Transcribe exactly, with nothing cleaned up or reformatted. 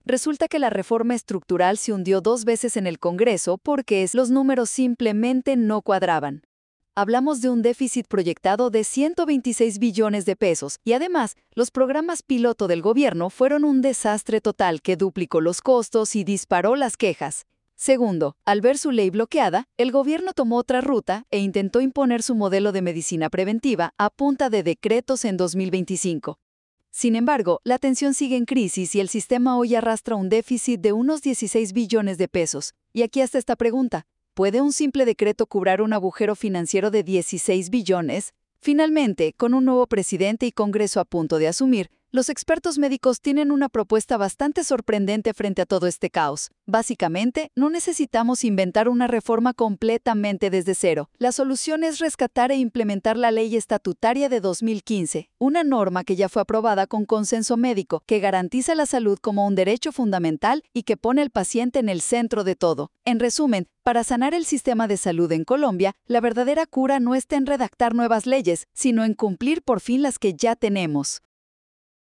Resulta que la reforma estructural se hundió dos veces en el Congreso porque los números simplemente no cuadraban. Hablamos de un déficit proyectado de ciento veintiséis billones de pesos y además, los programas piloto del gobierno fueron un desastre total que duplicó los costos y disparó las quejas. Segundo, al ver su ley bloqueada, el gobierno tomó otra ruta e intentó imponer su modelo de medicina preventiva a punta de decretos en dos mil veinticinco. Sin embargo, la atención sigue en crisis y el sistema hoy arrastra un déficit de unos dieciséis billones de pesos. Y aquí está esta pregunta. ¿Puede un simple decreto cubrir un agujero financiero de dieciséis billones? Finalmente, con un nuevo presidente y Congreso a punto de asumir, los expertos médicos tienen una propuesta bastante sorprendente frente a todo este caos. Básicamente, no necesitamos inventar una reforma completamente desde cero. La solución es rescatar e implementar la Ley Estatutaria de dos mil quince, una norma que ya fue aprobada con consenso médico, que garantiza la salud como un derecho fundamental y que pone al paciente en el centro de todo. En resumen, para sanar el sistema de salud en Colombia, la verdadera cura no está en redactar nuevas leyes, sino en cumplir por fin las que ya tenemos.